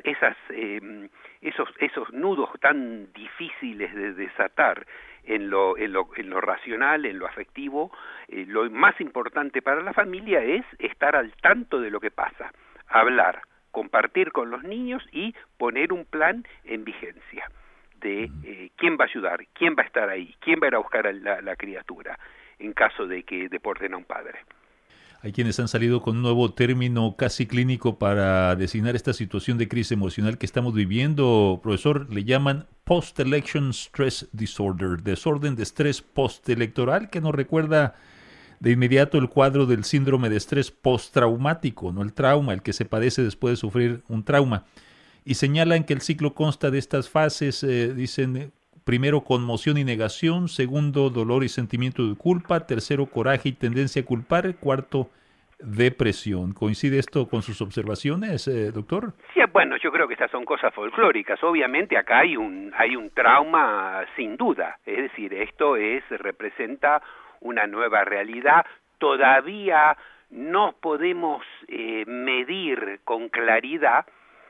esos nudos tan difíciles de desatar en lo racional, en lo afectivo. Lo más importante para la familia es estar al tanto de lo que pasa, hablar, compartir con los niños y poner un plan en vigencia de quién va a ayudar, quién va a estar ahí, quién va a ir a buscar a la criatura en caso de que deporten a un padre.
Hay quienes han salido con un nuevo término casi clínico para designar esta situación de crisis emocional que estamos viviendo. Profesor, le llaman Post-Election Stress Disorder, desorden de estrés postelectoral, que nos recuerda de inmediato el cuadro del síndrome de estrés postraumático, no el trauma, el que se padece después de sufrir un trauma. Y señalan que el ciclo consta de estas fases, dicen, primero conmoción y negación, segundo dolor y sentimiento de culpa, tercero coraje y tendencia a culpar, cuarto depresión. ¿Coincide esto con sus observaciones, doctor?
Sí, bueno, yo creo que estas son cosas folclóricas. Obviamente acá hay un trauma sin duda, es decir, esto representa una nueva realidad. Todavía no podemos medir con claridad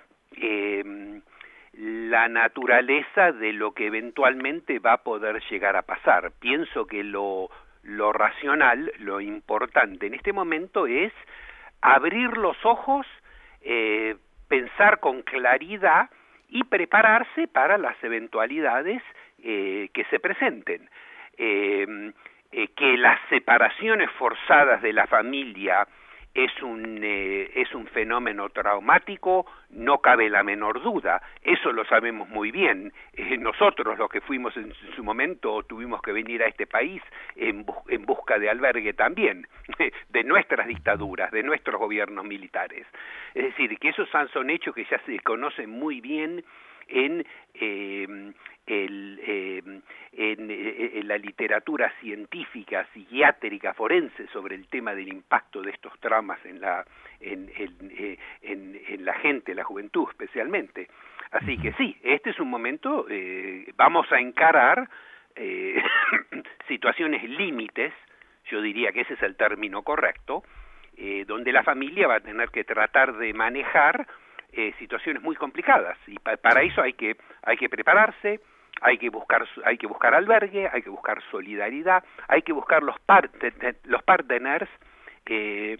la naturaleza de lo que eventualmente va a poder llegar a pasar. Pienso que lo racional, lo importante en este momento es abrir los ojos, pensar con claridad y prepararse para las eventualidades que se presenten. Que las separaciones forzadas de la familia es un fenómeno traumático, no cabe la menor duda, eso lo sabemos muy bien. Nosotros, los que fuimos en su momento, tuvimos que venir a este país en busca de albergue también, de nuestras dictaduras, de nuestros gobiernos militares. Es decir, que esos son hechos que ya se conocen muy bien en la literatura científica, psiquiátrica, forense sobre el tema del impacto de estos traumas en la gente, la juventud especialmente. Así que sí, este es un momento, vamos a encarar situaciones límites, yo diría que ese es el término correcto, donde la familia va a tener que tratar de manejar situaciones muy complicadas, y para eso hay que prepararse, hay que buscar albergue, hay que buscar solidaridad, hay que buscar los partners que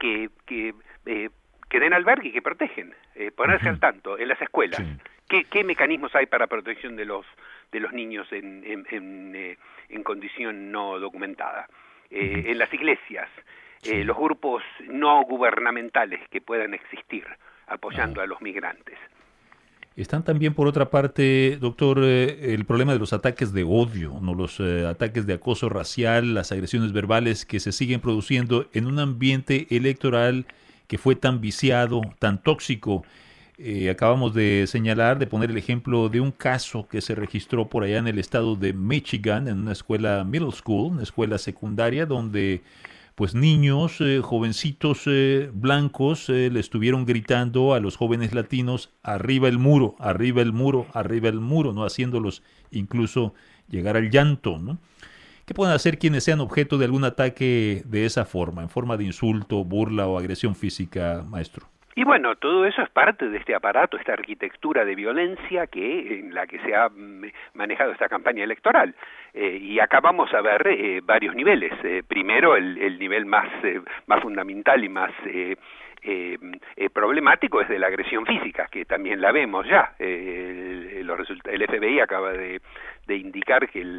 den albergue y que protegen, ponerse al tanto en las escuelas. Sí. ¿Qué mecanismos hay para protección de los niños en condición no documentada? En las iglesias, los grupos no gubernamentales que puedan existir apoyando a los migrantes.
Están también, por otra parte, doctor, el problema de los ataques de odio, ¿no? Los ataques de acoso racial, las agresiones verbales que se siguen produciendo en un ambiente electoral que fue tan viciado, tan tóxico. Acabamos de señalar, de poner el ejemplo de un caso que se registró por allá en el estado de Michigan, en una escuela middle school, una escuela secundaria, donde pues niños, jovencitos blancos le estuvieron gritando a los jóvenes latinos, arriba el muro, arriba el muro, arriba el muro, ¿no? Haciéndolos incluso llegar al llanto, ¿no? ¿Qué pueden hacer quienes sean objeto de algún ataque de esa forma, en forma de insulto, burla o agresión física, maestro?
Y bueno, todo eso es parte de este aparato, esta arquitectura de violencia en la que se ha manejado esta campaña electoral. Y acá vamos a ver varios niveles. Primero, el nivel más fundamental y más problemático es de la agresión física, que también la vemos ya. El FBI acaba de indicar que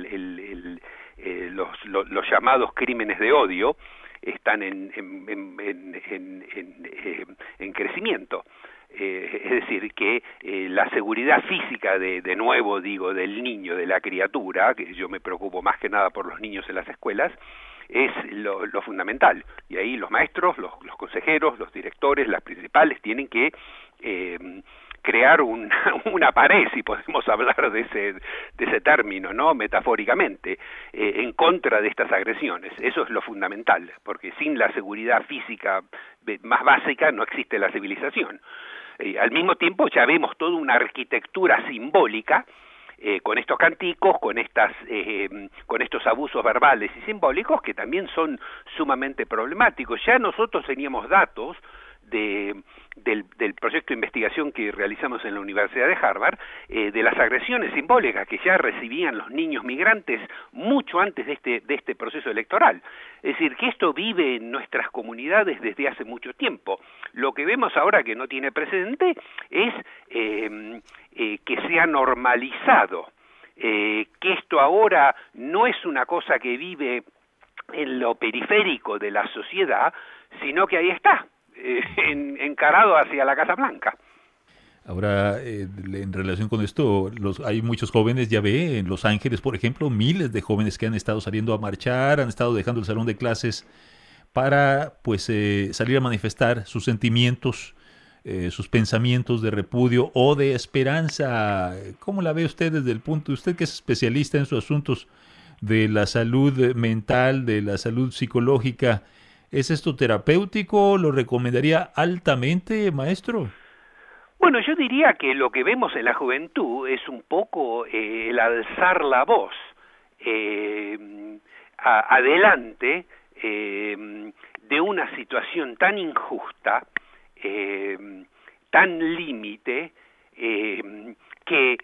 los llamados crímenes de odio están en crecimiento. Es decir, que la seguridad física de nuevo, digo, del niño, de la criatura, que yo me preocupo más que nada por los niños en las escuelas, es lo fundamental. Y ahí los maestros, los consejeros, los directores, las principales, tienen que crear una pared, si podemos hablar de ese término, ¿no? Metafóricamente, en contra de estas agresiones. Eso es lo fundamental, porque sin la seguridad física más básica no existe la civilización. Al mismo tiempo ya vemos toda una arquitectura simbólica con estos canticos, con estos abusos verbales y simbólicos que también son sumamente problemáticos. Ya nosotros teníamos datos del proyecto de investigación que realizamos en la Universidad de Harvard, de las agresiones simbólicas que ya recibían los niños migrantes mucho antes de este proceso electoral. Es decir, que esto vive en nuestras comunidades desde hace mucho tiempo. Lo que vemos ahora que no tiene precedente es que se ha normalizado, que esto ahora no es una cosa que vive en lo periférico de la sociedad, sino que ahí está, encarado hacia la Casa Blanca.
Ahora, en relación con esto, hay muchos jóvenes, ya ve, en Los Ángeles, por ejemplo, miles de jóvenes que han estado saliendo a marchar, han estado dejando el salón de clases para salir a manifestar sus sentimientos, sus pensamientos de repudio o de esperanza. ¿Cómo la ve usted desde el punto, usted que es especialista en sus asuntos de la salud mental, de la salud psicológica? ¿Es esto terapéutico? ¿Lo recomendaría altamente, maestro?
Bueno, yo diría que lo que vemos en la juventud es un poco el alzar la voz adelante de una situación tan injusta, tan límite, que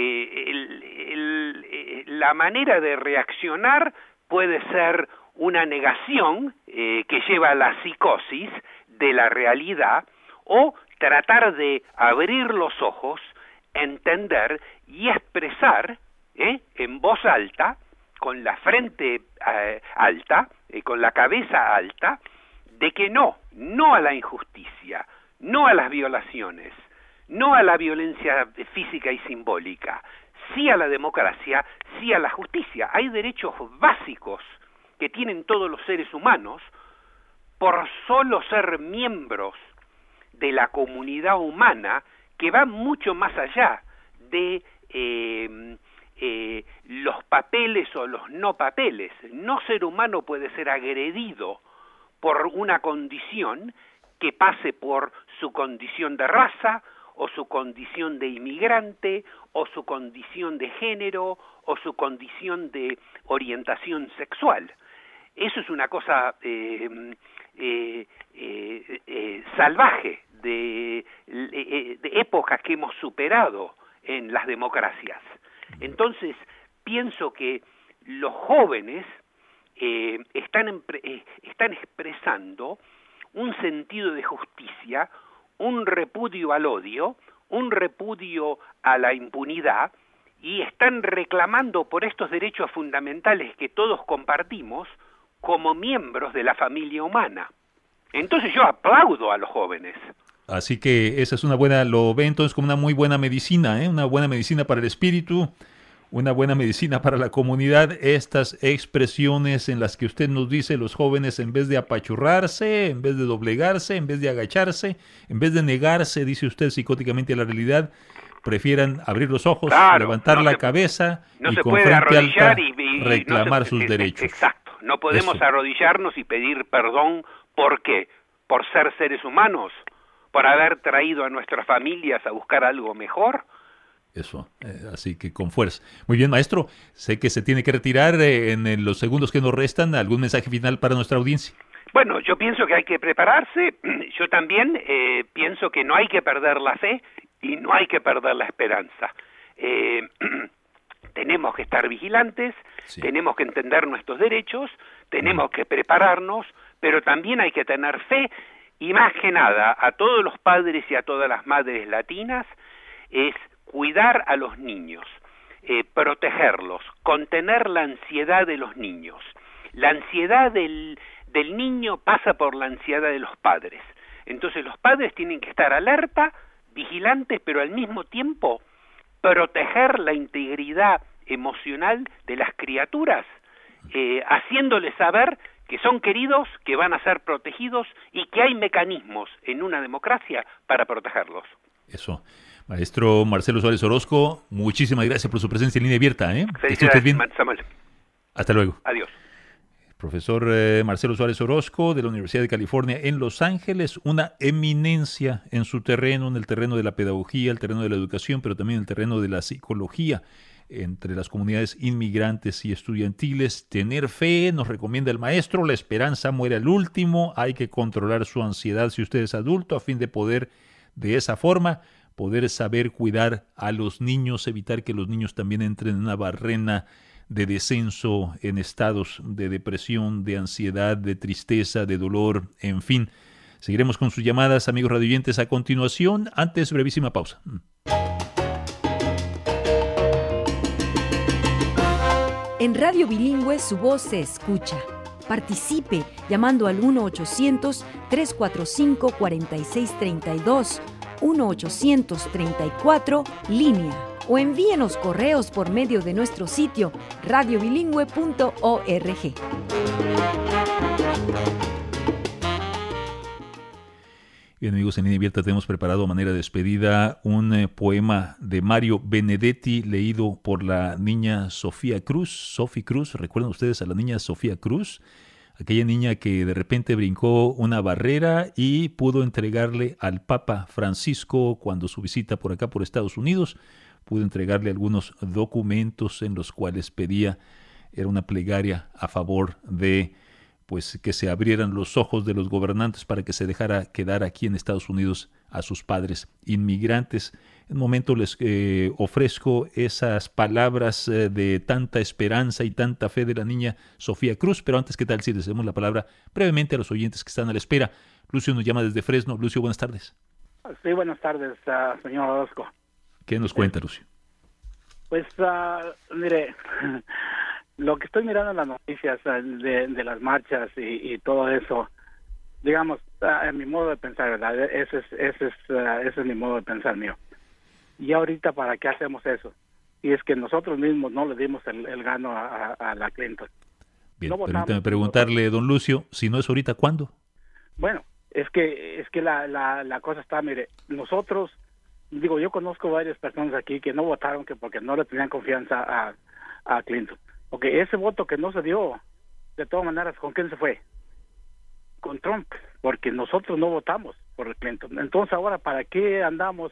la manera de reaccionar puede ser una negación que lleva a la psicosis de la realidad, o tratar de abrir los ojos, entender y expresar en voz alta, con la frente alta, con la cabeza alta, de que no a la injusticia, no a las violaciones, no a la violencia física y simbólica, sí a la democracia, sí a la justicia. Hay derechos básicos que tienen todos los seres humanos por solo ser miembros de la comunidad humana, que va mucho más allá de los papeles o los no papeles. No ser humano puede ser agredido por una condición que pase por su condición de raza, o su condición de inmigrante, o su condición de género, o su condición de orientación sexual. Eso es una cosa salvaje de épocas que hemos superado en las democracias. Entonces, pienso que los jóvenes están expresando un sentido de justicia, un repudio al odio, un repudio a la impunidad, y están reclamando por estos derechos fundamentales que todos compartimos como miembros de la familia humana. Entonces yo aplaudo a los jóvenes.
Así que esa es una buena, lo ve entonces como una muy buena medicina, una buena medicina para el espíritu, una buena medicina para la comunidad, estas expresiones en las que usted nos dice los jóvenes, en vez de apachurrarse, en vez de doblegarse, en vez de agacharse, en vez de negarse, dice usted psicóticamente, a la realidad, prefieran abrir los ojos,
claro,
levantar la cabeza y con frente alta reclamar sus derechos.
Exacto, no podemos arrodillarnos y pedir perdón. ¿Por qué? ¿Por ser seres humanos? ¿Por haber traído a nuestras familias a buscar algo mejor?
Eso, así que con fuerza. Muy bien, maestro, sé que se tiene que retirar en los segundos que nos restan. ¿Algún mensaje final para nuestra audiencia?
Bueno, yo pienso que hay que prepararse. Yo también pienso que no hay que perder la fe y no hay que perder la esperanza. Tenemos que estar vigilantes, tenemos que entender nuestros derechos, tenemos que prepararnos, pero también hay que tener fe, y más que nada a todos los padres y a todas las madres latinas, es cuidar a los niños, protegerlos, contener la ansiedad de los niños. La ansiedad del niño pasa por la ansiedad de los padres. Entonces los padres tienen que estar alerta, vigilantes, pero al mismo tiempo proteger la integridad emocional de las criaturas, haciéndoles saber que son queridos, que van a ser protegidos y que hay mecanismos en una democracia para protegerlos.
Eso. Maestro Marcelo Suárez Orozco, muchísimas gracias por su presencia en Línea Abierta. Que esté usted bien.
Samuel.
Hasta luego.
Adiós.
Profesor Marcelo Suárez Orozco de la Universidad de California en Los Ángeles, una eminencia en su terreno, en el terreno de la pedagogía, el terreno de la educación, pero también en el terreno de la psicología entre las comunidades inmigrantes y estudiantiles. Tener fe, nos recomienda el maestro, la esperanza muere al último, hay que controlar su ansiedad si usted es adulto a fin de poder, de esa forma, poder saber cuidar a los niños, evitar que los niños también entren en una barrena de descenso en estados de depresión, de ansiedad, de tristeza, de dolor, en fin. Seguiremos con sus llamadas, amigos radioyentes, a continuación. Antes, brevísima pausa.
En Radio Bilingüe su voz se escucha. Participe llamando al 1-800-345-4632, 1-800-34-LÍNEA. O envíenos correos por medio de nuestro sitio radiobilingüe.org.
Bien, amigos, en Línea Abierta tenemos preparado a manera de despedida un poema de Mario Benedetti leído por la niña Sofía Cruz. Sophie Cruz, ¿recuerdan ustedes a la niña Sofía Cruz? Aquella niña que de repente brincó una barrera y pudo entregarle al Papa Francisco, cuando su visita por acá por Estados Unidos, pudo entregarle algunos documentos en los cuales pedía, era una plegaria a favor de pues que se abrieran los ojos de los gobernantes para que se dejara quedar aquí en Estados Unidos a sus padres inmigrantes. En un momento les ofrezco esas palabras de tanta esperanza y tanta fe de la niña Sofía Cruz, pero antes, ¿qué tal si les damos la palabra brevemente a los oyentes que están a la espera? Lucio nos llama desde Fresno. Lucio, buenas tardes.
Sí, buenas tardes, señor Orozco.
¿Qué nos cuenta, Lucio?
Pues, mire, lo que estoy mirando en las noticias de las marchas y todo eso, digamos, en mi modo de pensar, ¿verdad? Ese es mi modo de pensar mío. Y ahorita, ¿para qué hacemos eso? Y es que nosotros mismos no le dimos el gano a la Clinton.
Bien,
no
permítame preguntarle, don Lucio, si no es ahorita, ¿cuándo?
Bueno, es que la cosa está, mire, nosotros, digo, yo conozco varias personas aquí que no votaron que porque no le tenían confianza a Clinton. Porque ese voto que no se dio, de todas maneras, ¿con quién se fue? Con Trump, porque nosotros no votamos por Clinton. Entonces ahora, ¿para qué andamos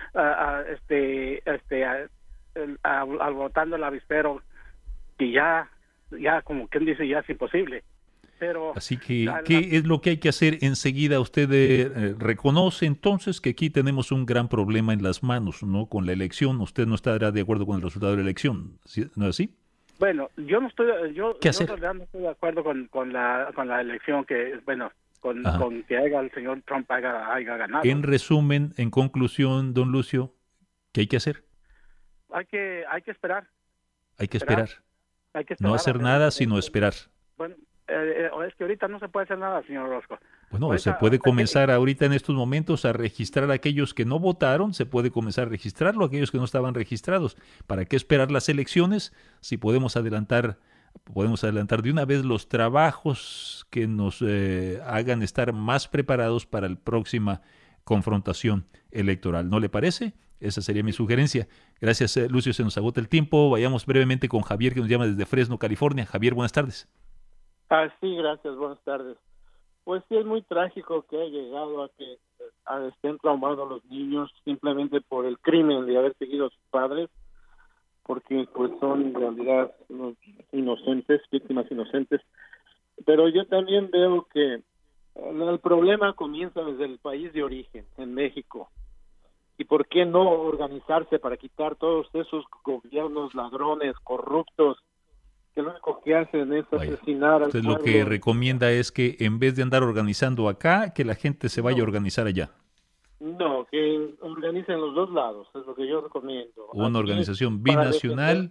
al votando el avispero que ya como quien dice, ya es imposible? Pero
así que, ¿qué es lo que hay que hacer enseguida? Usted reconoce entonces que aquí tenemos un gran problema en las manos, ¿no? Con la elección. Usted no estará de acuerdo con el resultado de la elección, ¿no es así?
Bueno, yo no estoy,
¿Qué hacer?
Yo no estoy de acuerdo con la elección que, bueno, con que el señor Trump haya ganado.
En resumen, en conclusión, don Lucio, ¿qué hay que hacer?
Hay que esperar.
Hay que esperar.
Hay que esperar.
No hacer nada, sino esperar.
Bueno, es que ahorita no se puede hacer nada, señor Orozco.
Bueno,
ahorita,
se puede comenzar ahorita en estos momentos a registrar a aquellos que no votaron, se puede comenzar a registrarlo, a aquellos que no estaban registrados. ¿Para qué esperar las elecciones si podemos adelantar de una vez los trabajos que nos hagan estar más preparados para la próxima confrontación electoral? ¿No le parece? Esa sería mi sugerencia. Gracias, Lucio, se nos agota el tiempo. Vayamos brevemente con Javier, que nos llama desde Fresno, California. Javier, buenas tardes.
Sí, gracias, buenas tardes. Pues sí, es muy trágico que haya llegado a que estén traumados los niños simplemente por el crimen de haber seguido a sus padres, porque pues son en realidad inocentes, víctimas inocentes. Pero yo también veo que el problema comienza desde el país de origen, en México. ¿Y por qué no organizarse para quitar todos esos gobiernos ladrones, corruptos, que lo único que hacen es asesinar al pueblo?
Lo que recomienda es que en vez de andar organizando acá, que la gente se vaya a organizar allá.
No, que organicen los dos lados, es lo que yo recomiendo.
Una organización binacional,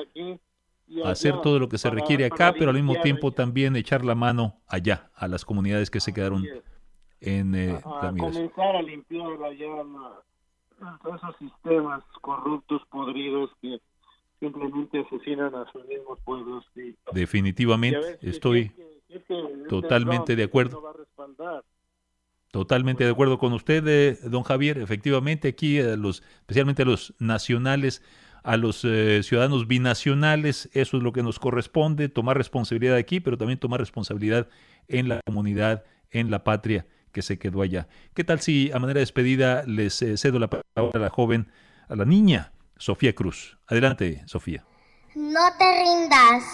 hacer todo lo que se requiere acá, pero al mismo tiempo también echar la mano allá, a las comunidades que se quedaron en la migración.
Comenzar a limpiar allá todos esos sistemas corruptos, podridos, que simplemente asesinan a sus mismos pueblos.
Definitivamente, estoy totalmente de acuerdo. Totalmente de acuerdo con usted, don Javier. Efectivamente, aquí especialmente a los nacionales, a los ciudadanos binacionales, eso es lo que nos corresponde, tomar responsabilidad aquí, pero también tomar responsabilidad en la comunidad, en la patria que se quedó allá. ¿Qué tal si a manera de despedida les cedo la palabra a la joven, a la niña Sofía Cruz? Adelante, Sofía.
No te rindas,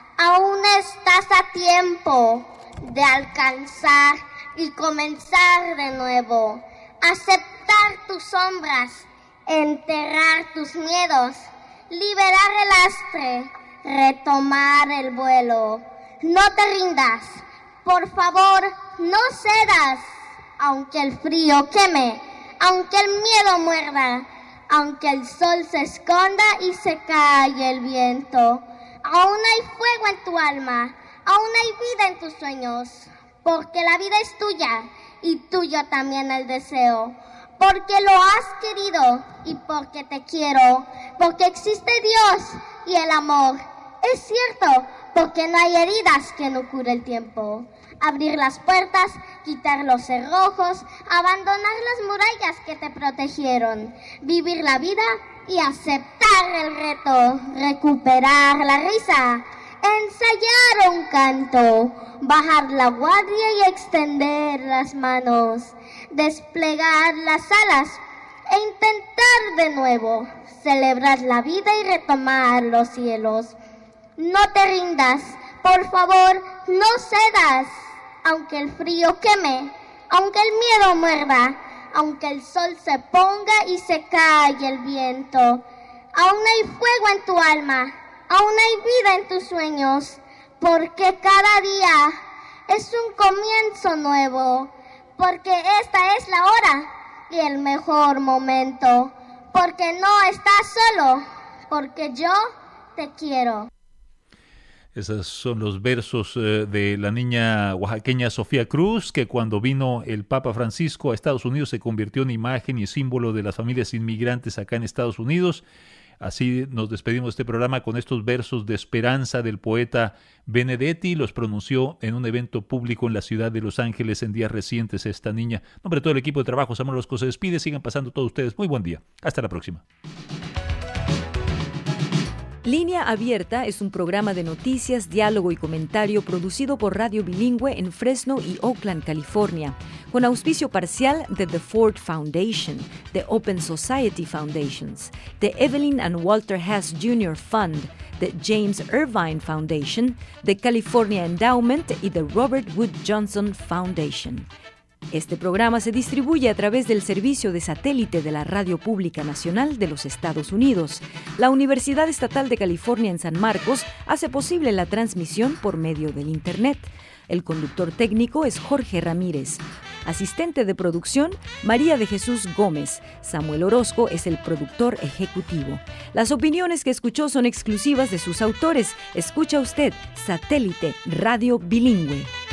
aún estás a tiempo de alcanzar y comenzar de nuevo, aceptar tus sombras, enterrar tus miedos, liberar el lastre, retomar el vuelo. No te rindas, por favor, no cedas, aunque el frío queme, aunque el miedo muerda, aunque el sol se esconda y se calle el viento. Aún hay fuego en tu alma, aún hay vida en tus sueños, porque la vida es tuya y tuyo también el deseo, porque lo has querido y porque te quiero, porque existe Dios y el amor. Es cierto, porque no hay heridas que no cure el tiempo. Abrir las puertas, quitar los cerrojos, abandonar las murallas que te protegieron, vivir la vida y aceptar el reto, recuperar la risa, ensayar un canto, bajar la guardia y extender las manos, desplegar las alas e intentar de nuevo, celebrar la vida y retomar los cielos. No te rindas, por favor, no cedas, aunque el frío queme, aunque el miedo muerda, aunque el sol se ponga y se calle el viento. Aún hay fuego en tu alma, aún hay vida en tus sueños, porque cada día es un comienzo nuevo, porque esta es la hora y el mejor momento, porque no estás solo, porque yo te quiero.
Esos son los versos de la niña oaxaqueña Sofía Cruz, que cuando vino el Papa Francisco a Estados Unidos se convirtió en imagen y símbolo de las familias inmigrantes acá en Estados Unidos. Así nos despedimos de este programa con estos versos de esperanza del poeta Benedetti. Los pronunció en un evento público en la ciudad de Los Ángeles en días recientes esta niña. En nombre de todo el equipo de trabajo, Samuel Orozco se despide. Sigan pasando todos ustedes. Muy buen día. Hasta la próxima.
Línea Abierta es un programa de noticias, diálogo y comentario producido por Radio Bilingüe en Fresno y Oakland, California, con auspicio parcial de The Ford Foundation, The Open Society Foundations, The Evelyn and Walter Hess Jr. Fund, The James Irvine Foundation, The California Endowment y The Robert Wood Johnson Foundation. Este programa se distribuye a través del servicio de satélite de la Radio Pública Nacional de los Estados Unidos. La Universidad Estatal de California en San Marcos hace posible la transmisión por medio del Internet. El conductor técnico es Jorge Ramírez. Asistente de producción, María de Jesús Gómez. Samuel Orozco es el productor ejecutivo. Las opiniones que escuchó son exclusivas de sus autores. Escucha usted Satélite Radio Bilingüe.